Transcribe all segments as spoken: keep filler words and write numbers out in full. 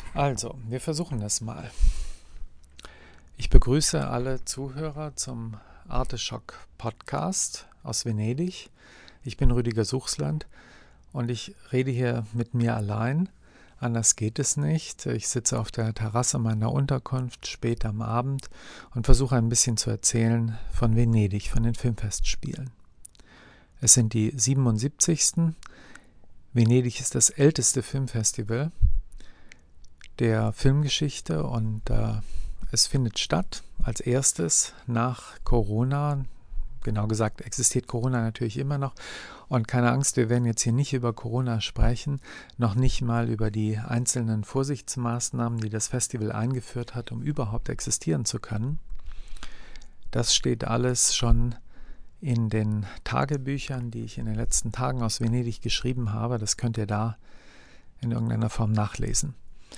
Also, wir versuchen das mal. Ich begrüße alle Zuhörer zum Arteschock Podcast aus Venedig. Ich bin Rüdiger Suchsland und ich rede hier mit mir allein. Anders geht es nicht. Ich sitze auf der Terrasse meiner Unterkunft spät am Abend und versuche ein bisschen zu erzählen von Venedig, von den Filmfestspielen. Es sind die siebenundsiebzigsten. Venedig ist das älteste Filmfestival der Filmgeschichte und äh, es findet statt als erstes nach Corona. Genau gesagt existiert Corona natürlich immer noch. Und keine Angst, wir werden jetzt hier nicht über Corona sprechen, noch nicht mal über die einzelnen Vorsichtsmaßnahmen, die das Festival eingeführt hat, um überhaupt existieren zu können. Das steht alles schon in den Tagebüchern, die ich in den letzten Tagen aus Venedig geschrieben habe. Das könnt ihr da in irgendeiner Form nachlesen.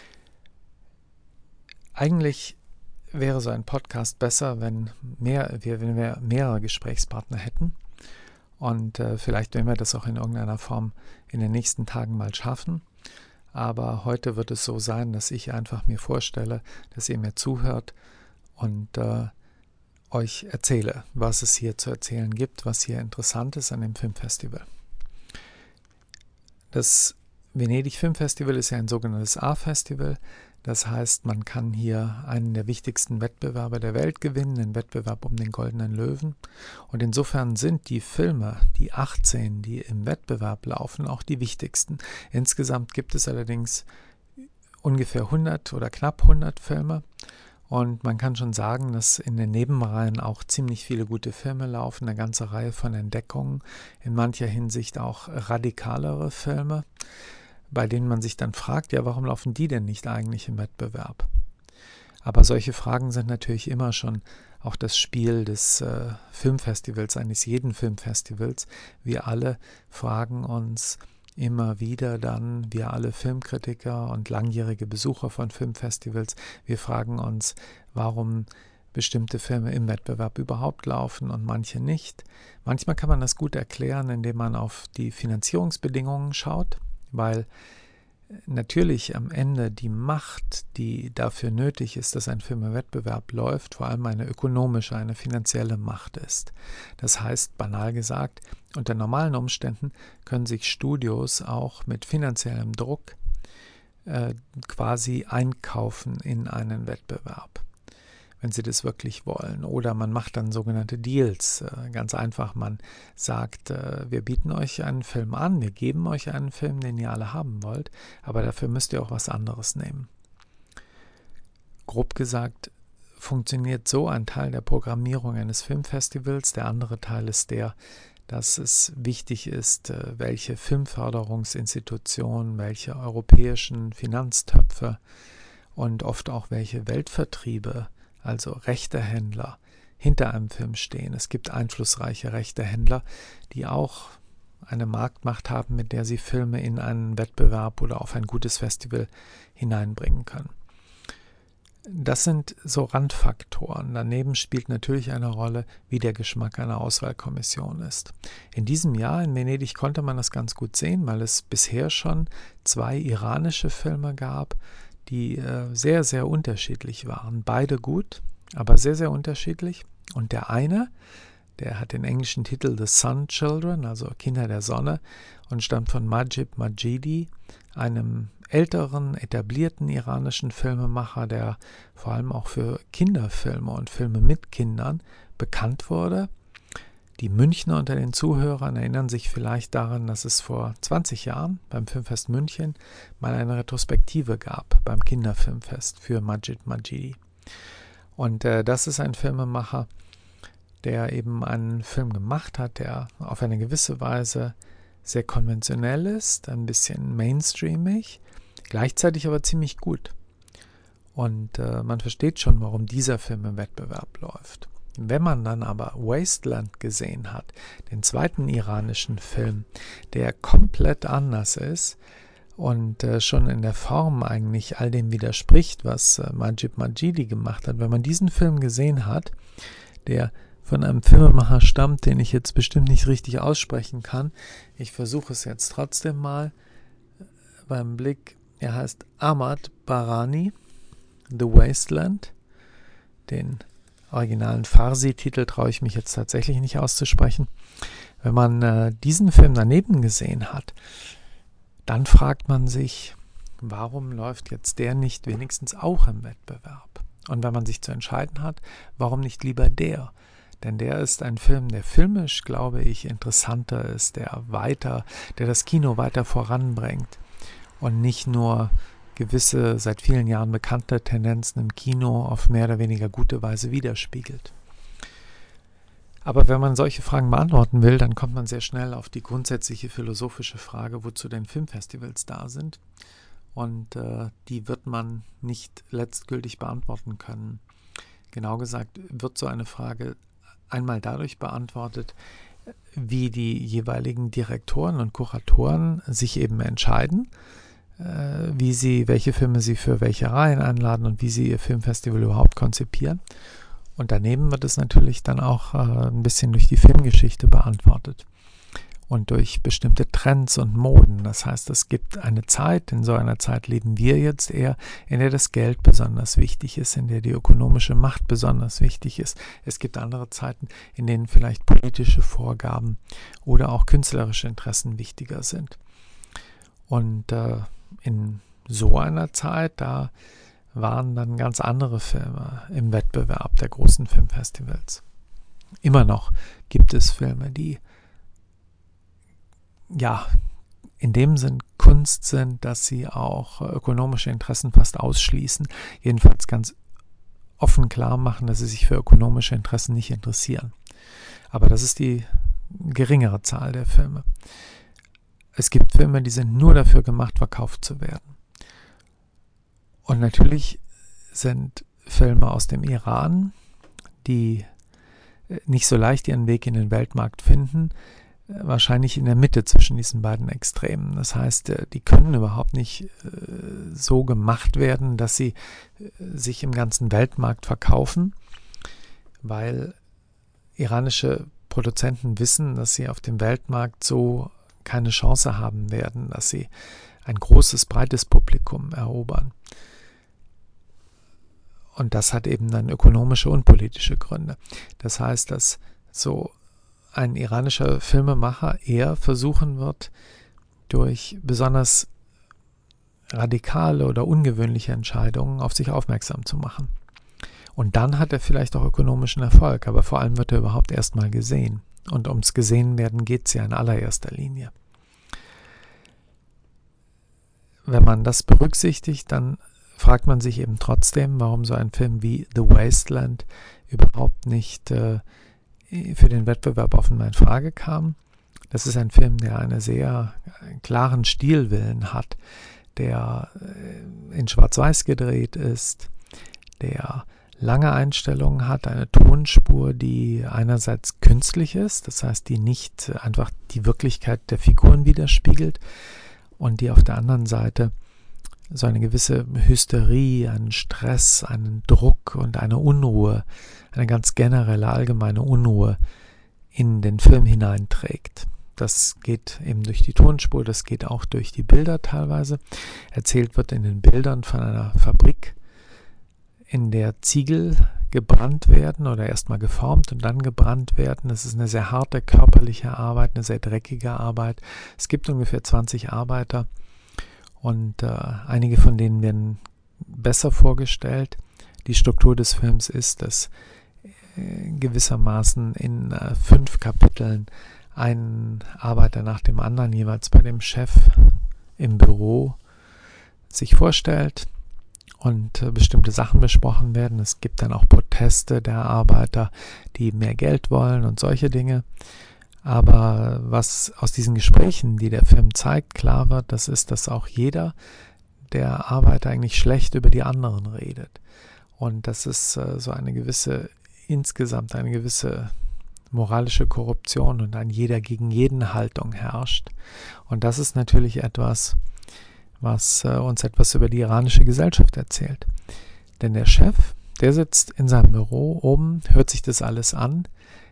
Eigentlich wäre so ein Podcast besser, wenn, mehr, wir, wenn wir mehrere Gesprächspartner hätten. Und äh, vielleicht werden wir das auch in irgendeiner Form in den nächsten Tagen mal schaffen. Aber heute wird es so sein, dass ich einfach mir vorstelle, dass ihr mir zuhört und äh, euch erzähle, was es hier zu erzählen gibt, was hier interessant ist an dem Filmfestival. Das Venedig Filmfestival ist ja ein sogenanntes A-Festival. Das heißt, man kann hier einen der wichtigsten Wettbewerbe der Welt gewinnen, den Wettbewerb um den Goldenen Löwen. Und insofern sind die Filme, die achtzehn, die im Wettbewerb laufen, auch die wichtigsten. Insgesamt gibt es allerdings ungefähr hundert oder knapp hundert Filme. Und man kann schon sagen, dass in den Nebenreihen auch ziemlich viele gute Filme laufen, eine ganze Reihe von Entdeckungen, in mancher Hinsicht auch radikalere Filme, bei denen man sich dann fragt, ja, warum laufen die denn nicht eigentlich im Wettbewerb? Aber solche Fragen sind natürlich immer schon auch das Spiel des äh, Filmfestivals, eines jeden Filmfestivals. Wir alle fragen uns immer wieder dann, wir alle Filmkritiker und langjährige Besucher von Filmfestivals, wir fragen uns, warum bestimmte Filme im Wettbewerb überhaupt laufen und manche nicht. Manchmal kann man das gut erklären, indem man auf die Finanzierungsbedingungen schaut, weil natürlich am Ende die Macht, die dafür nötig ist, dass ein Film im Wettbewerb läuft, vor allem eine ökonomische, eine finanzielle Macht ist. Das heißt, banal gesagt, unter normalen Umständen können sich Studios auch mit finanziellem Druck äh, quasi einkaufen in einen Wettbewerb, wenn sie das wirklich wollen. Oder man macht dann sogenannte Deals. Ganz einfach, man sagt, wir bieten euch einen Film an, wir geben euch einen Film, den ihr alle haben wollt, aber dafür müsst ihr auch was anderes nehmen. Grob gesagt funktioniert so ein Teil der Programmierung eines Filmfestivals. Der andere Teil ist der, dass es wichtig ist, welche Filmförderungsinstitutionen, welche europäischen Finanztöpfe und oft auch welche Weltvertriebe, also Rechtehändler, hinter einem Film stehen. Es gibt einflussreiche Rechtehändler, die auch eine Marktmacht haben, mit der sie Filme in einen Wettbewerb oder auf ein gutes Festival hineinbringen können. Das sind so Randfaktoren. Daneben spielt natürlich eine Rolle, wie der Geschmack einer Auswahlkommission ist. In diesem Jahr in Venedig konnte man das ganz gut sehen, weil es bisher schon zwei iranische Filme gab, die äh, sehr, sehr unterschiedlich waren. Beide gut, aber sehr, sehr unterschiedlich. Und der eine, der hat den englischen Titel The Sun Children, also Kinder der Sonne, und stammt von Majid Majidi, einem älteren, etablierten iranischen Filmemacher, der vor allem auch für Kinderfilme und Filme mit Kindern bekannt wurde. Die Münchner unter den Zuhörern erinnern sich vielleicht daran, dass es vor zwanzig Jahren beim Filmfest München mal eine Retrospektive gab beim Kinderfilmfest für Majid Majidi. Und äh, das ist ein Filmemacher, der eben einen Film gemacht hat, der auf eine gewisse Weise sehr konventionell ist, ein bisschen mainstreamig, gleichzeitig aber ziemlich gut. Und äh, man versteht schon, warum dieser Film im Wettbewerb läuft. Wenn man dann aber Wasteland gesehen hat, den zweiten iranischen Film, der komplett anders ist und äh, schon in der Form eigentlich all dem widerspricht, was äh, Majid Majidi gemacht hat, wenn man diesen Film gesehen hat, der von einem Filmemacher stammt, den ich jetzt bestimmt nicht richtig aussprechen kann, ich versuche es jetzt trotzdem mal, beim Blick Er heißt Ahmad Barani, The Wasteland. Den originalen Farsi-Titel traue ich mich jetzt tatsächlich nicht auszusprechen. Wenn man äh, diesen Film daneben gesehen hat, dann fragt man sich, warum läuft jetzt der nicht wenigstens auch im Wettbewerb? Und wenn man sich zu entscheiden hat, warum nicht lieber der? Denn der ist ein Film, der filmisch, glaube ich, interessanter ist, der weiter, der das Kino weiter voranbringt und nicht nur gewisse, seit vielen Jahren bekannte Tendenzen im Kino auf mehr oder weniger gute Weise widerspiegelt. Aber wenn man solche Fragen beantworten will, dann kommt man sehr schnell auf die grundsätzliche philosophische Frage, wozu denn Filmfestivals da sind. Und äh, die wird man nicht letztgültig beantworten können. Genau gesagt wird so eine Frage einmal dadurch beantwortet, wie die jeweiligen Direktoren und Kuratoren sich eben entscheiden, äh, wie sie, welche Filme sie für welche Reihen einladen und wie sie ihr Filmfestival überhaupt konzipieren. Und daneben wird es natürlich dann auch äh, ein bisschen durch die Filmgeschichte beantwortet und durch bestimmte Trends und Moden. Das heißt, es gibt eine Zeit, in so einer Zeit leben wir jetzt eher, in der das Geld besonders wichtig ist, in der die ökonomische Macht besonders wichtig ist. Es gibt andere Zeiten, in denen vielleicht politische Vorgaben oder auch künstlerische Interessen wichtiger sind. Und äh, in so einer Zeit, da waren dann ganz andere Filme im Wettbewerb der großen Filmfestivals. Immer noch gibt es Filme, die ja in dem Sinn Kunst sind, dass sie auch ökonomische Interessen fast ausschließen, jedenfalls ganz offen klar machen, dass sie sich für ökonomische Interessen nicht interessieren. Aber das ist die geringere Zahl der Filme. Es gibt Filme, die sind nur dafür gemacht, verkauft zu werden. Und natürlich sind Filme aus dem Iran, die nicht so leicht ihren Weg in den Weltmarkt finden, wahrscheinlich in der Mitte zwischen diesen beiden Extremen. Das heißt, die können überhaupt nicht so gemacht werden, dass sie sich im ganzen Weltmarkt verkaufen, weil iranische Produzenten wissen, dass sie auf dem Weltmarkt so keine Chance haben werden, dass sie ein großes, breites Publikum erobern. Und das hat eben dann ökonomische und politische Gründe. Das heißt, dass so ein iranischer Filmemacher eher versuchen wird, durch besonders radikale oder ungewöhnliche Entscheidungen auf sich aufmerksam zu machen. Und dann hat er vielleicht auch ökonomischen Erfolg, aber vor allem wird er überhaupt erstmal gesehen. Und ums Gesehenwerden geht es ja in allererster Linie. Wenn man das berücksichtigt, dann fragt man sich eben trotzdem, warum so ein Film wie The Wasteland überhaupt nicht äh, für den Wettbewerb offenbar in Frage kam. Das ist ein Film, der einen sehr klaren Stilwillen hat, der äh, in Schwarz-Weiß gedreht ist, der lange Einstellungen hat, eine Tonspur, die einerseits künstlich ist, das heißt, die nicht einfach die Wirklichkeit der Figuren widerspiegelt und die auf der anderen Seite so eine gewisse Hysterie, einen Stress, einen Druck und eine Unruhe, eine ganz generelle, allgemeine Unruhe in den Film hineinträgt. Das geht eben durch die Tonspur, das geht auch durch die Bilder teilweise. Erzählt wird in den Bildern von einer Fabrik, in der Ziegel gebrannt werden oder erstmal geformt und dann gebrannt werden. Das ist eine sehr harte körperliche Arbeit, eine sehr dreckige Arbeit. Es gibt ungefähr zwanzig Arbeiter und äh, einige von denen werden besser vorgestellt. Die Struktur des Films ist, dass äh, gewissermaßen in äh, fünf Kapiteln ein Arbeiter nach dem anderen jeweils bei dem Chef im Büro sich vorstellt und äh, bestimmte Sachen besprochen werden. Es gibt dann auch Proteste der Arbeiter, die mehr Geld wollen und solche Dinge. Aber was aus diesen Gesprächen, die der Film zeigt, klar wird, das ist, dass auch jeder der Arbeiter eigentlich schlecht über die anderen redet. Und dass es äh, so eine gewisse, insgesamt eine gewisse moralische Korruption und ein jeder gegen jeden Haltung herrscht. Und das ist natürlich etwas, was äh, uns etwas über die iranische Gesellschaft erzählt. Denn der Chef, der sitzt in seinem Büro oben, hört sich das alles an,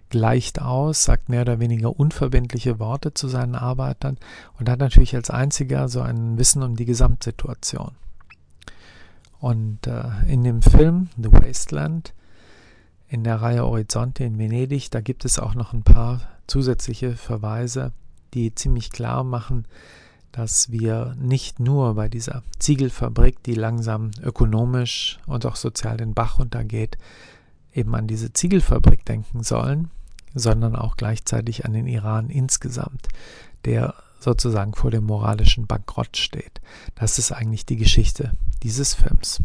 gleicht aus, sagt mehr oder weniger unverbindliche Worte zu seinen Arbeitern und hat natürlich als einziger so ein Wissen um die Gesamtsituation. Und äh, in dem Film The Wasteland, in der Reihe Orizzonte in Venedig, da gibt es auch noch ein paar zusätzliche Verweise, die ziemlich klar machen, dass wir nicht nur bei dieser Ziegelfabrik, die langsam ökonomisch und auch sozial den Bach runtergeht, eben an diese Ziegelfabrik denken sollen, sondern auch gleichzeitig an den Iran insgesamt, der sozusagen vor dem moralischen Bankrott steht. Das ist eigentlich die Geschichte dieses Films.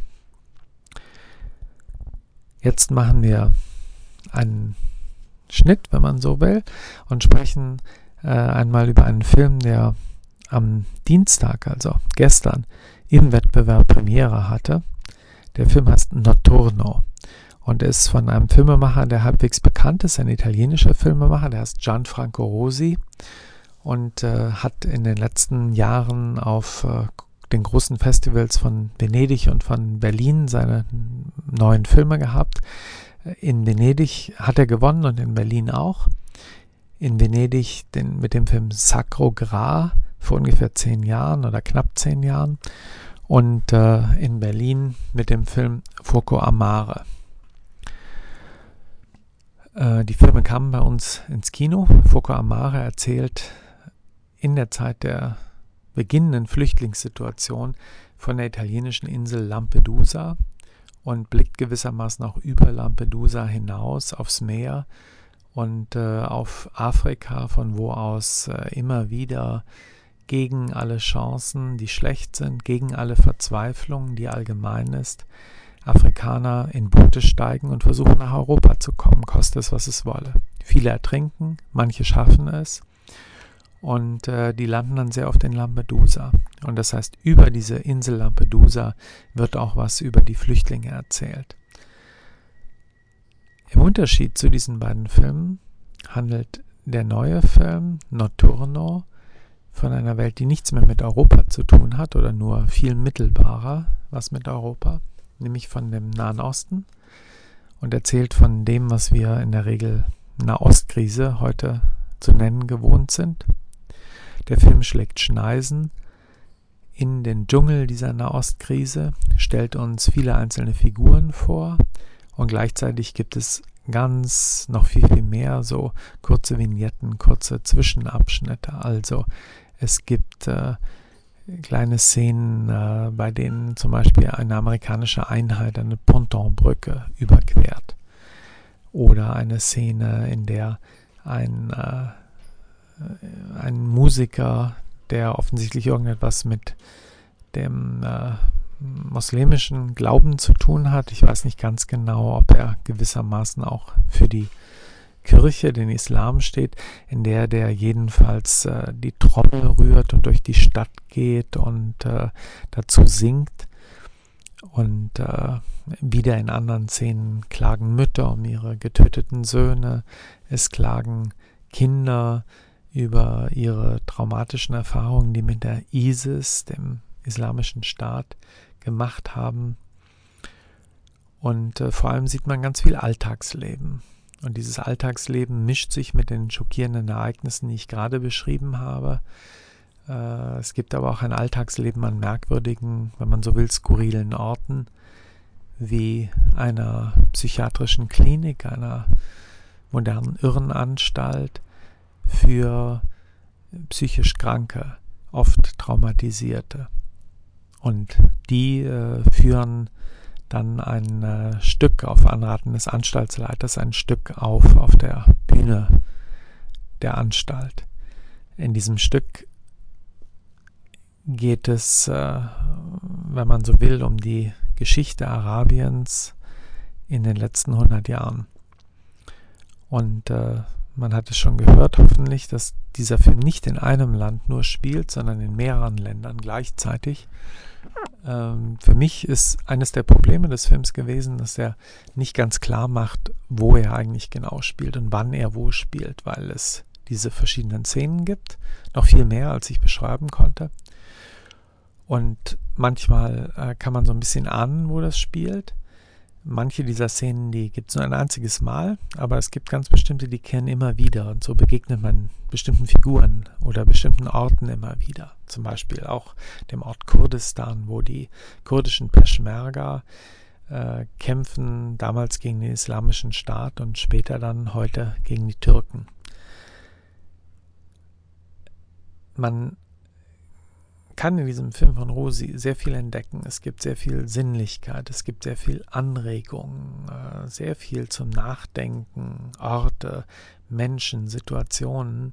Jetzt machen wir einen Schnitt, wenn man so will, und sprechen äh, einmal über einen Film, der am Dienstag, also gestern, im Wettbewerb Premiere hatte. Der Film heißt Notturno und ist von einem Filmemacher, der halbwegs bekannt ist, ein italienischer Filmemacher, der heißt Gianfranco Rosi und äh, hat in den letzten Jahren auf äh, den großen Festivals von Venedig und von Berlin seine neuen Filme gehabt. In Venedig hat er gewonnen und in Berlin auch. In Venedig den, mit dem Film Sacro Gra vor ungefähr zehn Jahren oder knapp zehn Jahren und äh, in Berlin mit dem Film Fuoco a Mare. Äh, die Filme kamen bei uns ins Kino. Fuoco a Mare erzählt in der Zeit der beginnenden Flüchtlingssituation von der italienischen Insel Lampedusa und blickt gewissermaßen auch über Lampedusa hinaus aufs Meer und äh, auf Afrika, von wo aus äh, immer wieder gegen alle Chancen, die schlecht sind, gegen alle Verzweiflung, die allgemein ist, Afrikaner in Boote steigen und versuchen nach Europa zu kommen, koste es, was es wolle. Viele ertrinken, manche schaffen es und äh, die landen dann sehr oft in Lampedusa. Und das heißt, über diese Insel Lampedusa wird auch was über die Flüchtlinge erzählt. Im Unterschied zu diesen beiden Filmen handelt der neue Film Notturno von einer Welt, die nichts mehr mit Europa zu tun hat oder nur viel mittelbarer was mit Europa, nämlich von dem Nahen Osten und erzählt von dem, was wir in der Regel Nahostkrise heute zu nennen gewohnt sind. Der Film schlägt Schneisen in den Dschungel dieser Nahostkrise, stellt uns viele einzelne Figuren vor und gleichzeitig gibt es ganz noch viel, viel mehr so kurze Vignetten, kurze Zwischenabschnitte. Also es gibt äh, kleine Szenen, äh, bei denen zum Beispiel eine amerikanische Einheit eine Pontonbrücke überquert. Oder eine Szene, in der ein, äh, ein Musiker, der offensichtlich irgendetwas mit dem äh, muslimischen Glauben zu tun hat. Ich weiß nicht ganz genau, ob er gewissermaßen auch für die Kirche, den Islam steht, in der der jedenfalls äh, die Trommel rührt und durch die Stadt geht und äh, dazu singt. Und äh, wieder in anderen Szenen klagen Mütter um ihre getöteten Söhne. Es klagen Kinder über ihre traumatischen Erfahrungen, die mit der ISIS, dem Islamischen Staat, gemacht haben. Und äh, vor allem sieht man ganz viel Alltagsleben. Und dieses Alltagsleben mischt sich mit den schockierenden Ereignissen, die ich gerade beschrieben habe. Äh, es gibt aber auch ein Alltagsleben an merkwürdigen, wenn man so will, skurrilen Orten, wie einer psychiatrischen Klinik, einer modernen Irrenanstalt für psychisch Kranke, oft Traumatisierte. Und die äh, führen dann ein äh, Stück auf Anraten des Anstaltsleiters, ein Stück auf auf der Bühne der Anstalt. In diesem Stück geht es, äh, wenn man so will, um die Geschichte Arabiens in den letzten hundert Jahren. Und äh, man hat es schon gehört, hoffentlich, dass dieser Film nicht in einem Land nur spielt, sondern in mehreren Ländern gleichzeitig. Ähm, für mich ist eines der Probleme des Films gewesen, dass er nicht ganz klar macht, wo er eigentlich genau spielt und wann er wo spielt, weil es diese verschiedenen Szenen gibt, noch viel mehr, als ich beschreiben konnte. Und manchmal äh, kann man so ein bisschen ahnen, wo das spielt, manche dieser Szenen, die gibt es nur ein einziges Mal, aber es gibt ganz bestimmte, die kehren immer wieder. Und so begegnet man bestimmten Figuren oder bestimmten Orten immer wieder. Zum Beispiel auch dem Ort Kurdistan, wo die kurdischen Peschmerga äh, kämpfen, damals gegen den Islamischen Staat und später dann heute gegen die Türken. Man kann in diesem Film von Rosi sehr viel entdecken. Es gibt sehr viel Sinnlichkeit, es gibt sehr viel Anregung, äh, sehr viel zum Nachdenken, Orte, Menschen, Situationen,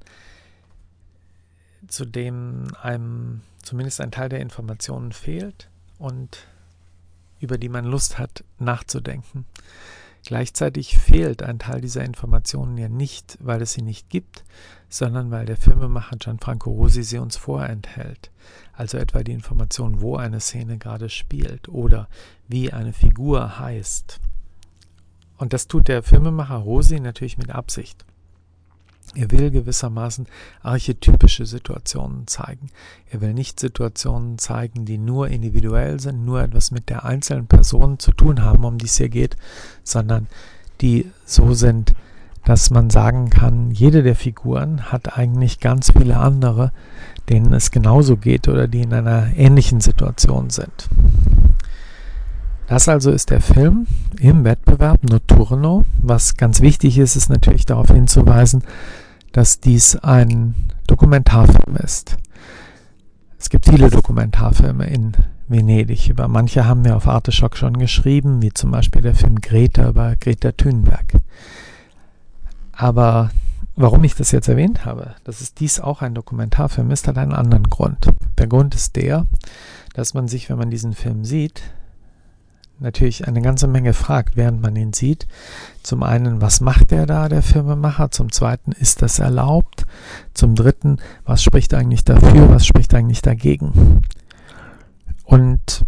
zu denen einem zumindest ein Teil der Informationen fehlt und über die man Lust hat nachzudenken. Gleichzeitig fehlt ein Teil dieser Informationen ja nicht, weil es sie nicht gibt, sondern weil der Filmemacher Gianfranco Rosi sie uns vorenthält. Also etwa die Information, wo eine Szene gerade spielt oder wie eine Figur heißt. Und das tut der Filmemacher Rosi natürlich mit Absicht. Er will gewissermaßen archetypische Situationen zeigen. Er will nicht Situationen zeigen, die nur individuell sind, nur etwas mit der einzelnen Person zu tun haben, um die es hier geht, sondern die so sind, dass man sagen kann, jede der Figuren hat eigentlich ganz viele andere, denen es genauso geht oder die in einer ähnlichen Situation sind. Das also ist der Film im Wettbewerb Notturno. Was ganz wichtig ist, ist natürlich darauf hinzuweisen, dass dies ein Dokumentarfilm ist. Es gibt viele Dokumentarfilme in Venedig. Über manche haben wir auf Arteschock schon geschrieben, wie zum Beispiel der Film Greta über Greta Thunberg. Aber warum ich das jetzt erwähnt habe, dass es dies auch ein Dokumentarfilm ist, hat einen anderen Grund. Der Grund ist der, dass man sich, wenn man diesen Film sieht, natürlich eine ganze Menge fragt, während man ihn sieht. Zum einen, was macht der da, der Filmemacher? Zum zweiten, ist das erlaubt? Zum dritten, was spricht eigentlich dafür, was spricht eigentlich dagegen? Und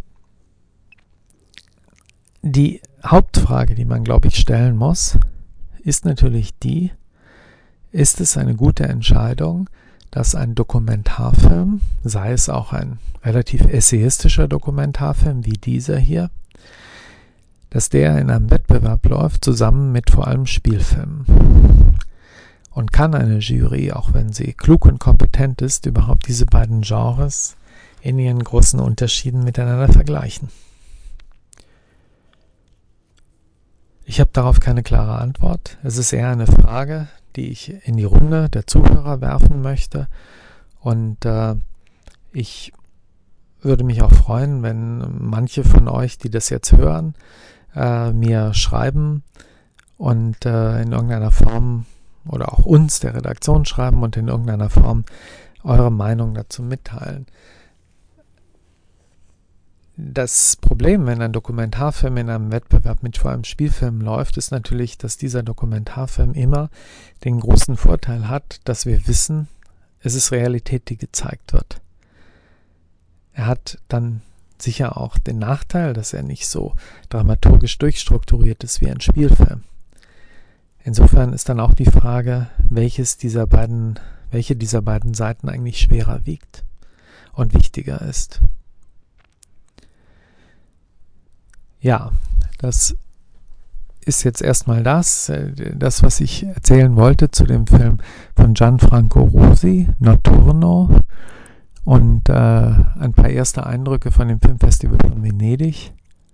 die Hauptfrage, die man, glaube ich, stellen muss, ist natürlich die, ist es eine gute Entscheidung, dass ein Dokumentarfilm, sei es auch ein relativ essayistischer Dokumentarfilm wie dieser hier, dass der in einem Wettbewerb läuft, zusammen mit vor allem Spielfilmen. Und kann eine Jury, auch wenn sie klug und kompetent ist, überhaupt diese beiden Genres in ihren großen Unterschieden miteinander vergleichen? Ich habe darauf keine klare Antwort. Es ist eher eine Frage, die ich in die Runde der Zuhörer werfen möchte. Und äh, ich würde mich auch freuen, wenn manche von euch, die das jetzt hören, äh, mir schreiben und äh, in irgendeiner Form oder auch uns, der Redaktion, schreiben und in irgendeiner Form eure Meinung dazu mitteilen. Das Problem, wenn ein Dokumentarfilm in einem Wettbewerb mit vor allem Spielfilmen läuft, ist natürlich, dass dieser Dokumentarfilm immer den großen Vorteil hat, dass wir wissen, es ist Realität, die gezeigt wird. Er hat dann sicher auch den Nachteil, dass er nicht so dramaturgisch durchstrukturiert ist wie ein Spielfilm. Insofern ist dann auch die Frage, welches dieser beiden, welche dieser beiden Seiten eigentlich schwerer wiegt und wichtiger ist. Ja, das ist jetzt erstmal das, das, was ich erzählen wollte zu dem Film von Gianfranco Rosi, Notturno, und äh, ein paar erste Eindrücke von dem Filmfestival von Venedig.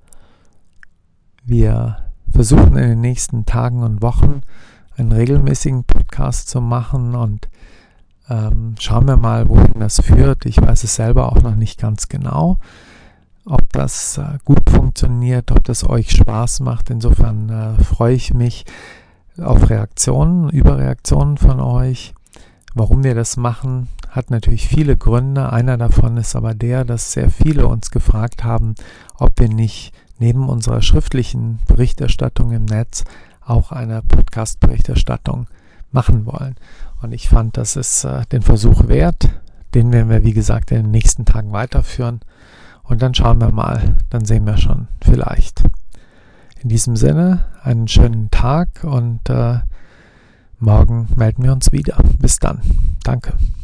Wir versuchen in den nächsten Tagen und Wochen einen regelmäßigen Podcast zu machen und ähm, schauen wir mal, wohin das führt. Ich weiß es selber auch noch nicht ganz genau, ob das äh, gut funktioniert, ob das euch Spaß macht. Insofern äh, freue ich mich auf Reaktionen, Überreaktionen von euch. Warum wir das machen, hat natürlich viele Gründe. Einer davon ist aber der, dass sehr viele uns gefragt haben, ob wir nicht neben unserer schriftlichen Berichterstattung im Netz auch eine Podcast-Berichterstattung machen wollen. Und ich fand, das ist äh, den Versuch wert. Den werden wir, wie gesagt, in den nächsten Tagen weiterführen. Und dann schauen wir mal, dann sehen wir schon vielleicht. In diesem Sinne, einen schönen Tag und äh, morgen melden wir uns wieder. Bis dann. Danke.